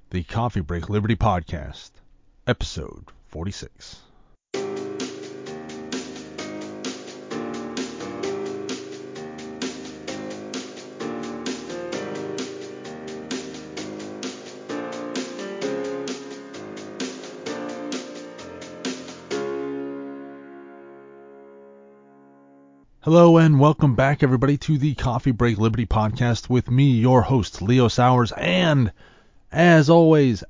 The Coffee Break Liberty Podcast, episode 46. Hello and welcome back, everybody, to the Coffee Break Liberty Podcast with me, your host, Leo Sowers, and as always,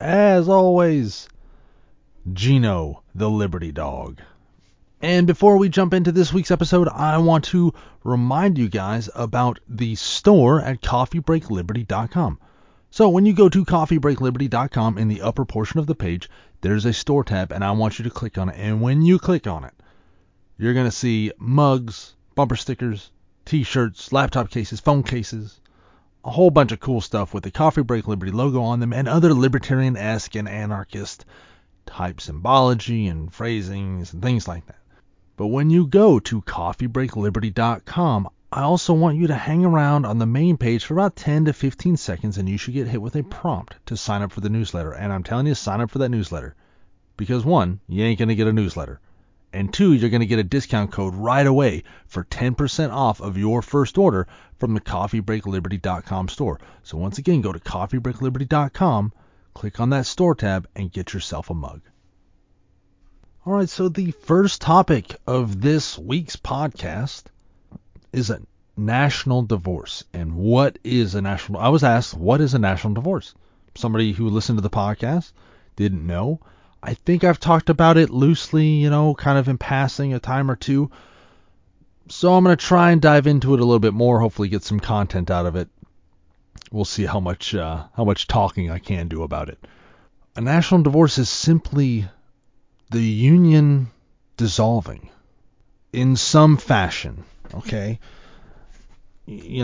Gino, the Liberty Dog. And before we jump into this week's episode, I want to remind you guys about the store at coffeebreakliberty.com. So when you go to coffeebreakliberty.com, in the upper portion of the page, there's a store tab, and I want you to click on it. And when you click on it, you're going to see mugs, bumper stickers, t-shirts, laptop cases, phone cases, a whole bunch of cool stuff with the Coffee Break Liberty logo on them and other libertarian-esque and anarchist type symbology and phrasings and things like that. But when you go to coffeebreakliberty.com, I also want you to hang around on the main page for about 10 to 15 seconds, and you should get hit with a prompt to sign up for the newsletter. And I'm telling you, sign up for that newsletter. Because one, you ain't going to get a newsletter. And two, you're going to get a discount code right away for 10% off of your first order from the coffeebreakliberty.com store. So once again, go to coffeebreakliberty.com, click on that store tab, and get yourself a mug. All right, so the first topic of this week's podcast is a national divorce. And what is a national? I was asked, what is a national divorce? Somebody who listened to the podcast didn't know. I think I've talked about it loosely, kind of in passing a time or two. So I'm going to try and dive into it a little bit more, hopefully get some content out of it. We'll see how much talking I can do about it. A national divorce is simply the union dissolving in some fashion, okay? You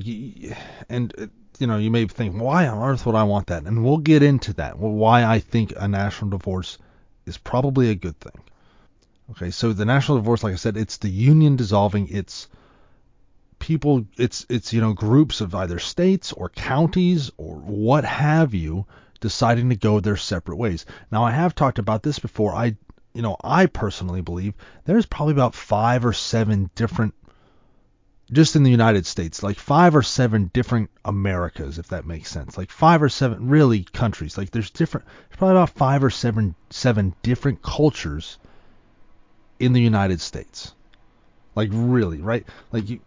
may think, why on earth would I want that? And we'll get into that. Well, why I think a national divorce is probably a good thing. Okay, so the national divorce, like I said, it's the union dissolving. It's people, it's groups of either states or counties or what have you deciding to go their separate ways. Now, I have talked about this before. I personally believe there's probably about 5 or 7 different, just in the United States, like 5 or 7 different Americas, if that makes sense. Like 5 or 7 really countries. Like there's probably about 5 or 7 different cultures in the United States. Like really, right? Like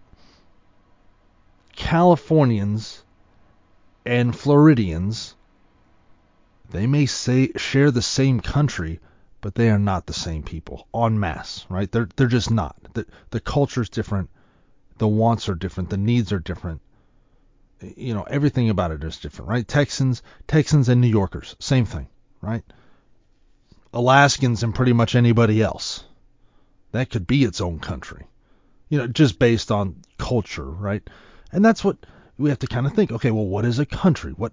Californians and Floridians, they may share the same country, but they are not the same people en masse, right? They're just not. The culture's different. The wants are different. The needs are different. Everything about it is different, right? Texans and New Yorkers, same thing, right? Alaskans and pretty much anybody else. That could be its own country, just based on culture, right? And that's what we have to kind of think. Okay, well, what is a country? What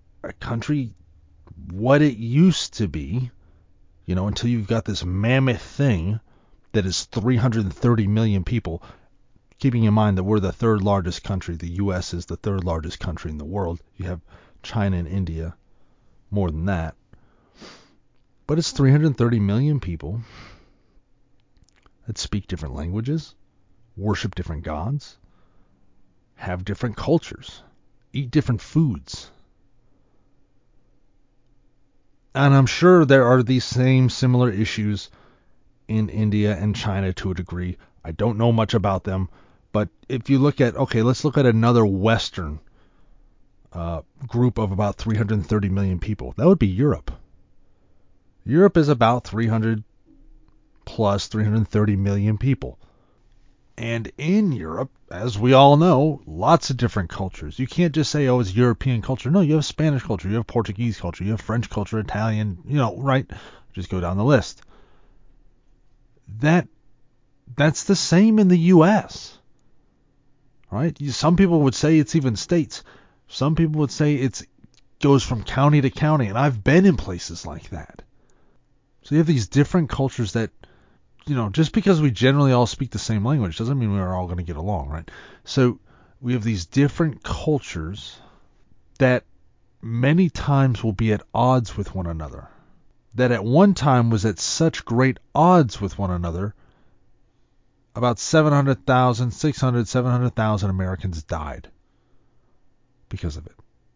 it used to be, until you've got this mammoth thing that is 330 million people. Keeping in mind that we're the third largest country. The U.S. is the third largest country in the world. You have China and India, more than that. But it's 330 million people that speak different languages, worship different gods, have different cultures, eat different foods. And I'm sure there are these same similar issues in India and China to a degree. I don't know much about them. But if you let's look at another Western group of about 330 million people. That would be Europe. Europe is about 330 million people. And in Europe, as we all know, lots of different cultures. You can't just say, it's European culture. No, you have Spanish culture, you have Portuguese culture, you have French culture, Italian, right? Just go down the list. That's the same in the U.S., right? Some people would say it's even states. Some people would say it goes from county to county, and I've been in places like that. So you have these different cultures that, just because we generally all speak the same language doesn't mean we're all going to get along, right? So we have these different cultures that many times will be at odds with one another, that at one time was at such great odds with one another, about 700,000 Americans died because of it.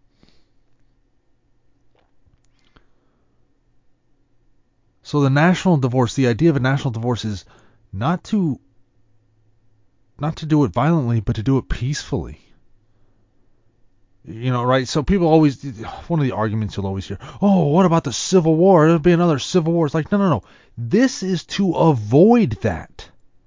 So the national divorce, the idea of a national divorce is not to do it violently, but to do it peacefully. Right? So people always, one of the arguments you'll always hear, oh, what about the Civil War? There'll be another Civil War. It's like, no. This is to avoid that.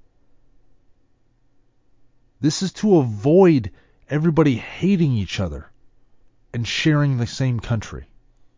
This is to avoid everybody hating each other and sharing the same country.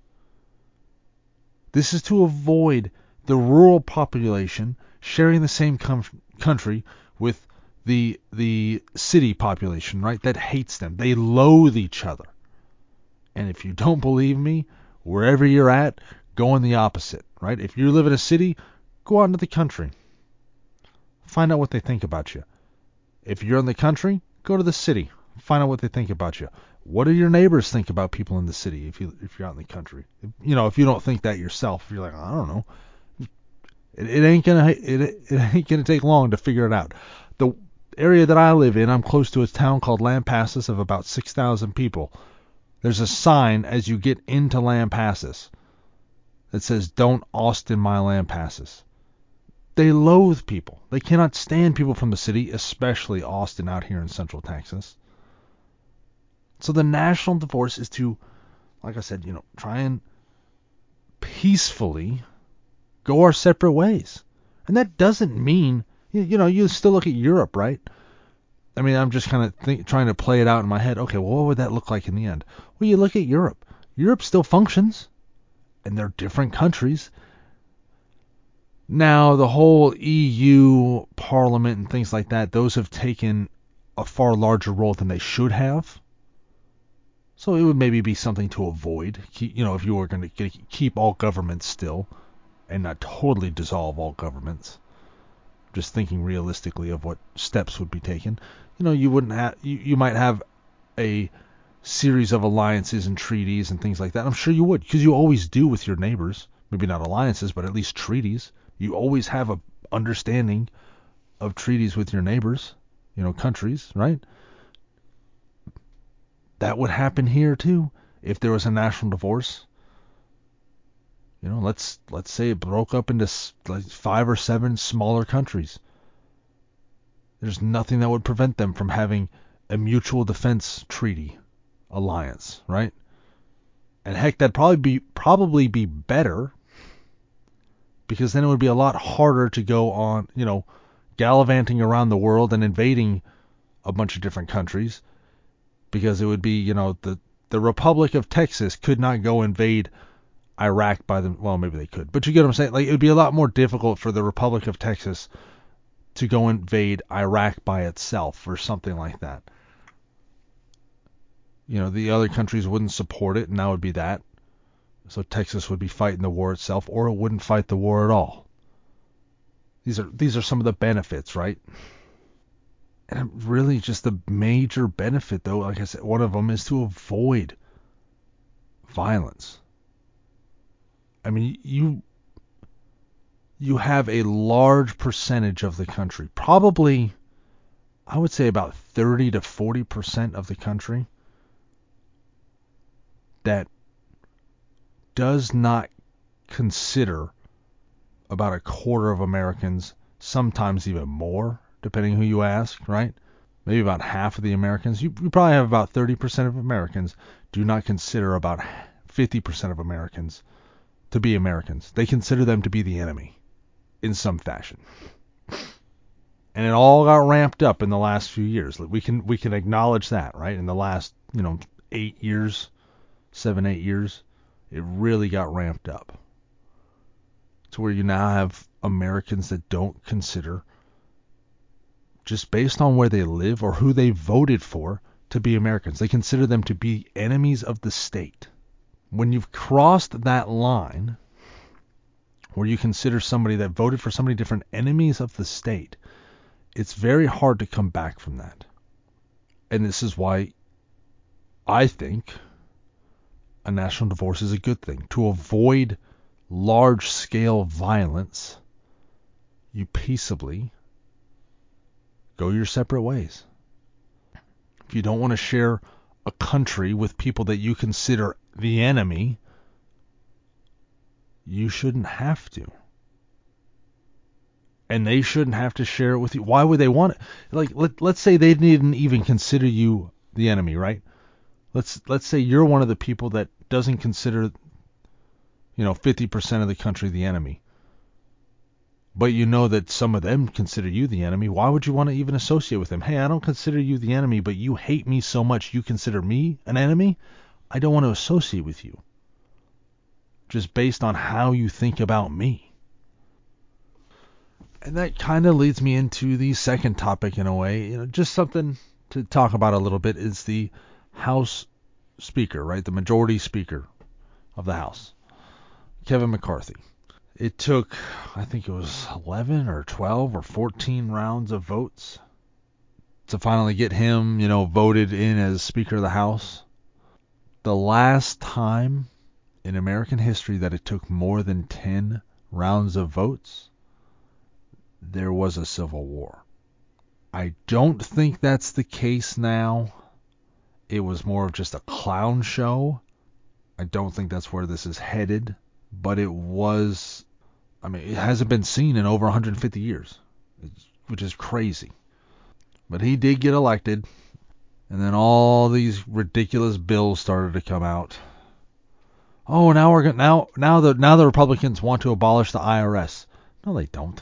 This is to avoid the rural population sharing the same country with the city population, right? That hates them. They loathe each other. And if you don't believe me, wherever you're at, go in the opposite, right? If you live in a city, go out into the country. Find out what they think about you. If you're in the country, go to the city. Find out what they think about you. What do your neighbors think about people in the city if you're out in the country? If you don't think that yourself, you're like, I don't know. It ain't gonna take long to figure it out. The area that I live in, I'm close to a town called Lampasas of about 6,000 people. There's a sign as you get into Lampasas that says, "Don't Austin my Lampasas." They loathe people. They cannot stand people from the city, especially Austin out here in Central Texas. So the national divorce is to, like I said, try and peacefully go our separate ways. And that doesn't mean, you still look at Europe, right? I mean, I'm just kind of trying to play it out in my head. Okay, well, what would that look like in the end? Well, you look at Europe. Europe still functions, and they're different countries. Now, the whole EU Parliament and things like that, those have taken a far larger role than they should have. So it would maybe be something to avoid, if you were going to keep all governments still and not totally dissolve all governments. Just thinking realistically of what steps would be taken. You wouldn't have, you might have a series of alliances and treaties and things like that. I'm sure you would, because you always do with your neighbors. Maybe not alliances, but at least treaties. You always have a understanding of treaties with your neighbors, countries, right? That would happen here too if there was a national divorce. Let's say it broke up into like 5 or 7 smaller countries. There's nothing that would prevent them from having a mutual defense treaty alliance, right? And heck, that'd probably be better, because then it would be a lot harder to go on, gallivanting around the world and invading a bunch of different countries, because it would be, the Republic of Texas could not go invade Iraq by them. Well, maybe they could, but you get what I'm saying? Like, it would be a lot more difficult for the Republic of Texas to go invade Iraq by itself or something like that. The other countries wouldn't support it, and that would be that. So Texas would be fighting the war itself, or it wouldn't fight the war at all. These are some of the benefits, right? And really just the major benefit, though, like I said, one of them is to avoid violence. I mean, you have a large percentage of the country, probably, I would say about 30 to 40% of the country, that does not consider about a quarter of Americans, sometimes even more, depending who you ask, right? Maybe about half of the Americans. You probably have about 30% of Americans do not consider about 50% of Americans to be Americans. They consider them to be the enemy in some fashion. And it all got ramped up in the last few years. We can acknowledge that, right? In the last, 8 years, 7, 8 years, it really got ramped up to where you now have Americans that don't consider, just based on where they live or who they voted for, to be Americans. They consider them to be enemies of the state. When you've crossed that line where you consider somebody that voted for somebody different enemies of the state, it's very hard to come back from that. And this is why I think a national divorce is a good thing. To avoid large-scale violence, you peaceably go your separate ways. If you don't want to share a country with people that you consider the enemy, you shouldn't have to. And they shouldn't have to share it with you. Why would they want it? Like, let's say they didn't even consider you the enemy, right? Let's say you're one of the people that doesn't consider, 50% of the country the enemy. But you know that some of them consider you the enemy. Why would you want to even associate with them? Hey, I don't consider you the enemy, but you hate me so much you consider me an enemy? I don't want to associate with you. Just based on how you think about me. And that kind of leads me into the second topic in a way. Just something to talk about a little bit is the House Speaker, right? The majority speaker of the House, Kevin McCarthy. It took, I think it was 11 or 12 or 14 rounds of votes to finally get him, voted in as Speaker of the House. The last time in American history that it took more than 10 rounds of votes, there was a civil war. I don't think that's the case now. It was more of just a clown show. I don't think that's where this is headed, but it was, it hasn't been seen in over 150 years, which is crazy. But he did get elected, and then all these ridiculous bills started to come out. Oh, now the Republicans want to abolish the IRS. No, they don't.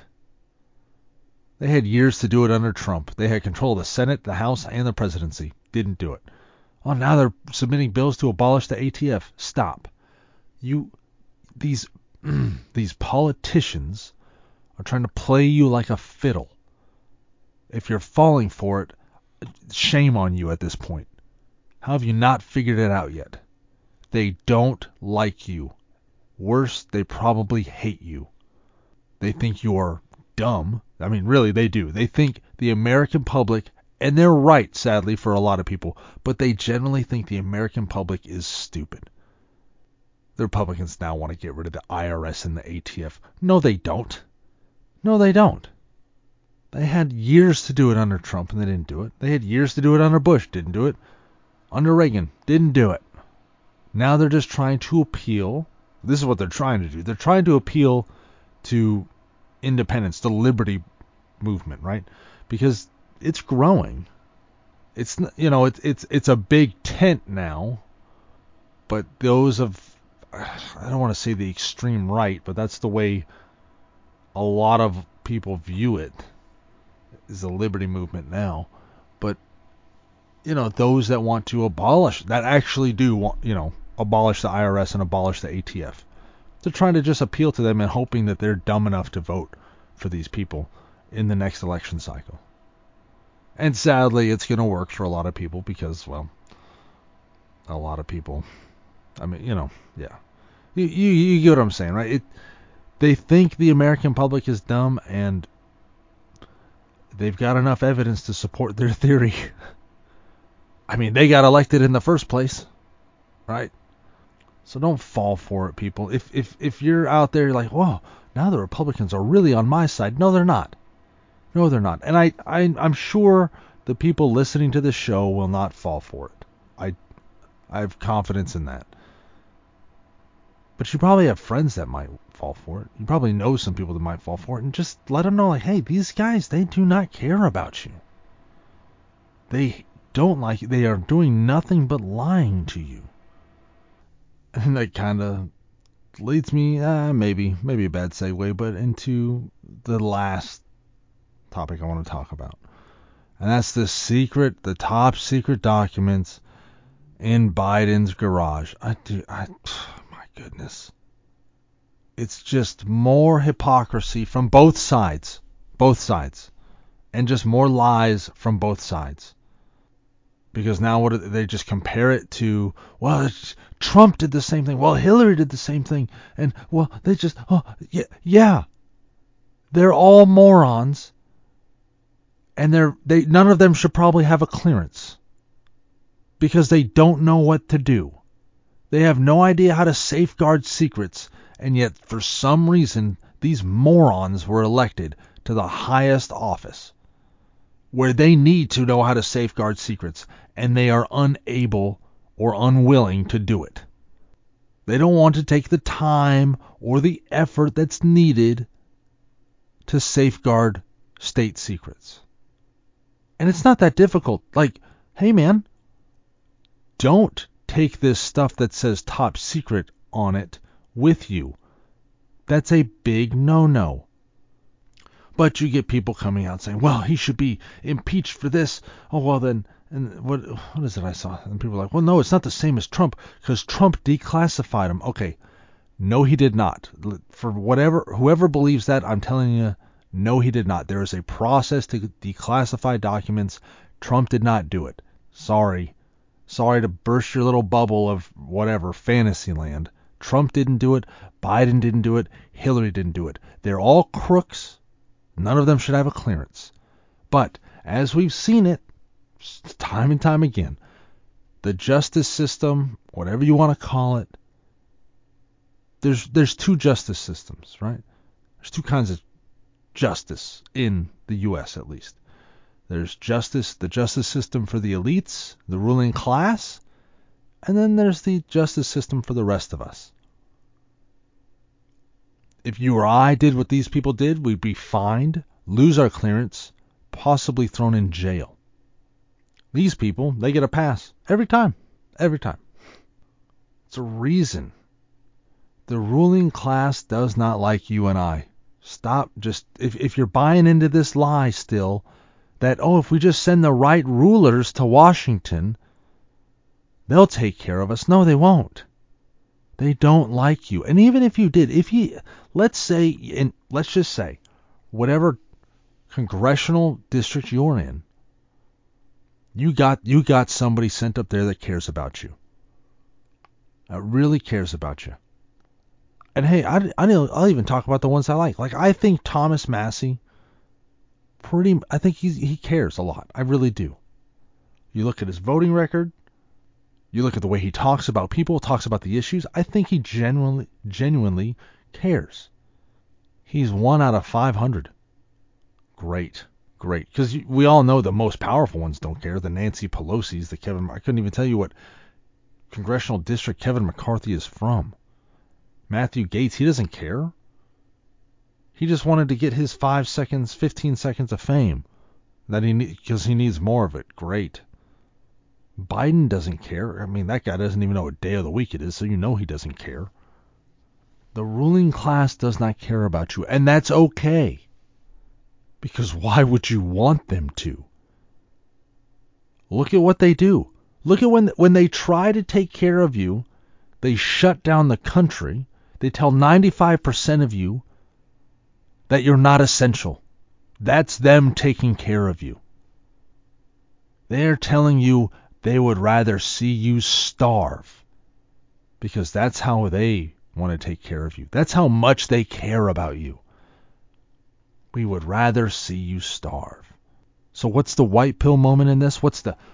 They had years to do it under Trump. They had control of the Senate, the House, and the presidency. Didn't do it. Oh, now they're submitting bills to abolish the ATF. Stop. These politicians are trying to play you like a fiddle. If you're falling for it, shame on you at this point. How have you not figured it out yet? They don't like you. Worse, they probably hate you. They think you are dumb. Really, they do. They think the American public, and they're right, sadly, for a lot of people, but they generally think the American public is stupid. The Republicans now want to get rid of the IRS and the ATF. No, they don't. No, they don't. They had years to do it under Trump, and they didn't do it. They had years to do it under Bush, didn't do it. Under Reagan, didn't do it. Now they're just trying to appeal. This is what they're trying to do. They're trying to appeal to independence, the liberty movement, right? Because it's growing. It's a big tent now, but those of, I don't want to say the extreme right, but that's the way a lot of people view it, is the liberty movement now. But those that want to abolish, that actually do want, abolish the IRS and abolish the ATF. They're trying to just appeal to them and hoping that they're dumb enough to vote for these people in the next election cycle. And sadly, it's going to work for a lot of people because, well, a lot of people, yeah. You get what I'm saying, right? They think the American public is dumb, and they've got enough evidence to support their theory. They got elected in the first place, right? So don't fall for it, people. If you're out there like, whoa, now the Republicans are really on my side. No, they're not. No, they're not. And I'm sure the people listening to this show will not fall for it. I have confidence in that. But you probably have friends that might fall for it. You probably know some people that might fall for it. And just let them know, like, hey, these guys, they do not care about you. They don't like you. They are doing nothing but lying to you. And that kind of leads me, maybe a bad segue, but into the last topic I want to talk about. And that's the top secret documents in Biden's garage. My goodness. It's just more hypocrisy from both sides. And just more lies from both sides. Because now they just compare it to, well, Trump did the same thing. Well, Hillary did the same thing. And, well, they just, yeah. They're all morons. And none of them should probably have a clearance. Because they don't know what to do. They have no idea how to safeguard secrets, and yet for some reason these morons were elected to the highest office where they need to know how to safeguard secrets, and they are unable or unwilling to do it. They don't want to take the time or the effort that's needed to safeguard state secrets. And it's not that difficult. Like, hey man, don't take this stuff that says top secret on it with you. That's a big no-no. But you get people coming out saying, well, he should be impeached for this. Oh, well then, and what is it I saw? And people are like, well, no, it's not the same as Trump because Trump declassified him. Okay, no, he did not. For whoever believes that, I'm telling you, no, he did not. There is a process to declassify documents. Trump did not do it. Sorry to burst your little bubble of whatever, fantasy land. Trump didn't do it. Biden didn't do it. Hillary didn't do it. They're all crooks. None of them should have a clearance. But as we've seen it time and time again, the justice system, whatever you want to call it, there's two justice systems, right? There's two kinds of justice in the U.S. at least. There's the justice system for the elites, the ruling class, and then there's the justice system for the rest of us. If you or I did what these people did, we'd be fined, lose our clearance, possibly thrown in jail. These people, they get a pass every time. Every time. It's a reason. The ruling class does not like you and I. Stop. If you're buying into this lie still, that, if we just send the right rulers to Washington, they'll take care of us. No, they won't. They don't like you. And even if you did, let's just say, whatever congressional district you're in, you got somebody sent up there that cares about you. That really cares about you. And hey, I'll even talk about the ones I like. Like, I think Thomas Massie, I think he cares a lot. I really do. You look at his voting record, you look at the way he talks about people, talks about the issues, I think he genuinely cares. He's 1 out of 500. Great. Because we all know the most powerful ones don't care. The Nancy Pelosi's, I couldn't even tell you what congressional district Kevin McCarthy is from. Matthew Gaetz, he doesn't care. He just wanted to get his 15 seconds of fame because he needs more of it. Great. Biden doesn't care. I mean, that guy doesn't even know what day of the week it is, so you know he doesn't care. The ruling class does not care about you, and that's okay. Because why would you want them to? Look at what they do. Look at when they try to take care of you, they shut down the country. They tell 95% of you that you're not essential. That's them taking care of you. They're telling you they would rather see you starve because that's how they want to take care of you. That's how much they care about you. We would rather see you starve. So what's the white pill moment in this? What's the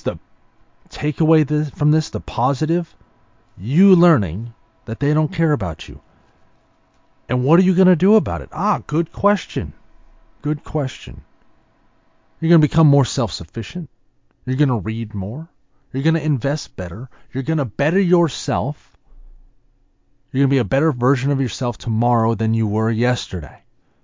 takeaway from this? The positive? You learning that they don't care about you. And what are you going to do about it? Good question. Good question. You're going to become more self-sufficient. You're going to read more. You're going to invest better. You're going to better yourself. You're going to be a better version of yourself tomorrow than you were yesterday.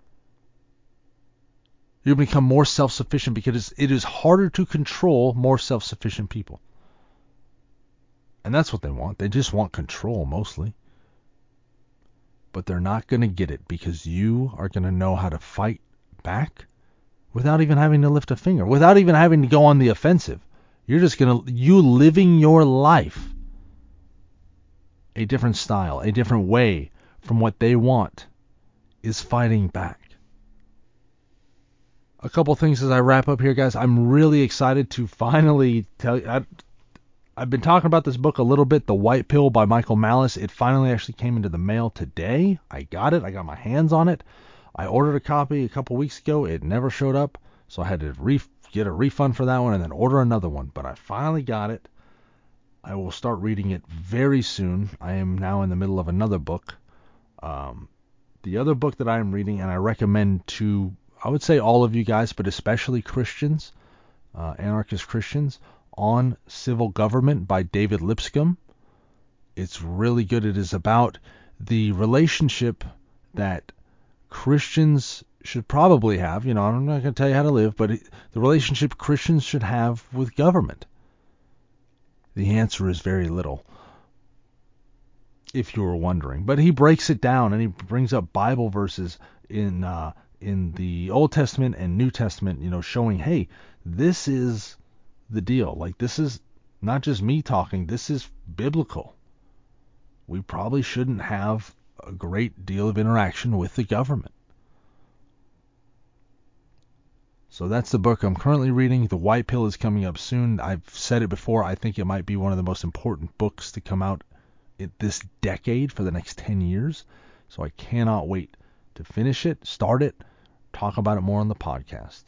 You'll become more self-sufficient because it is harder to control more self-sufficient people. And that's what they want. They just want control mostly. But they're not going to get it because you are going to know how to fight back without even having to lift a finger, without even having to go on the offensive. You're just you living your life a different style, a different way from what they want is fighting back. A couple things as I wrap up here, guys. I'm really excited to finally tell you. I've been talking about this book a little bit, The White Pill by Michael Malice. It finally actually came into the mail today. I got it. I got my hands on it. I ordered a copy a couple weeks ago. It never showed up, so I had to get a refund for that one and then order another one. But I finally got it. I will start reading it very soon. I am now in the middle of another book. The other book that I am reading, and I recommend to, I would say all of you guys, but especially Christians, anarchist Christians, On Civil Government by David Lipscomb. It's really good. It is about the relationship that Christians should probably have. I'm not going to tell you how to live, but the relationship Christians should have with government. The answer is very little, if you were wondering. But he breaks it down, and he brings up Bible verses in the Old Testament and New Testament, showing, hey, this is the deal. Like, this is not just me talking. This is biblical. We probably shouldn't have a great deal of interaction with the government. So that's the book I'm currently reading. The White Pill is coming up soon. I've said it before. I think it might be one of the most important books to come out this decade for the next 10 years. So I cannot wait to finish it, start it, talk about it more on the podcast.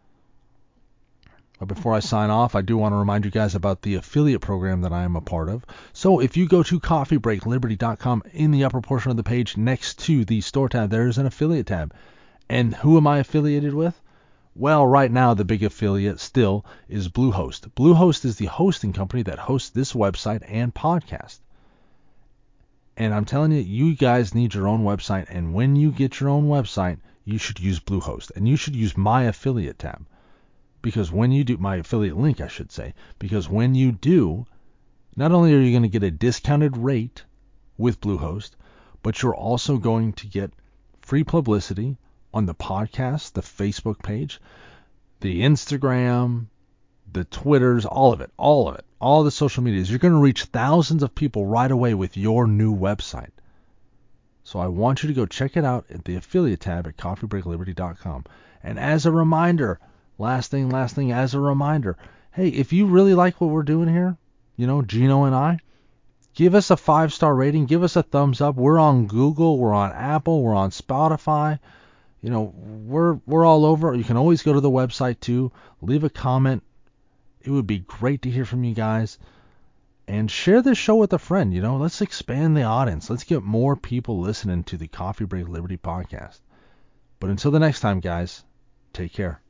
But before I sign off, I do want to remind you guys about the affiliate program that I am a part of. So if you go to coffeebreakliberty.com, in the upper portion of the page next to the store tab, there is an affiliate tab. And who am I affiliated with? Well, right now the big affiliate still is Bluehost. Bluehost is the hosting company that hosts this website and podcast. And I'm telling you, you guys need your own website. And when you get your own website, you should use Bluehost. And you should use my affiliate tab. Because when you do, my affiliate link, I should say. Because when you do, not only are you going to get a discounted rate with Bluehost, but you're also going to get free publicity on the podcast, the Facebook page, the Instagram, the Twitters, all of it, all the social medias. You're going to reach thousands of people right away with your new website. So I want you to go check it out at the affiliate tab at coffeebreakliberty.com. And as a reminder, last thing, as a reminder, hey, if you really like what we're doing here, Gino and I, give us a 5-star rating, give us a thumbs up. We're on Google, we're on Apple, we're on Spotify. We're all over. You can always go to the website too. Leave a comment. It would be great to hear from you guys. And share this show with a friend. Let's expand the audience. Let's get more people listening to the Coffee Break Liberty podcast. But until the next time, guys, take care.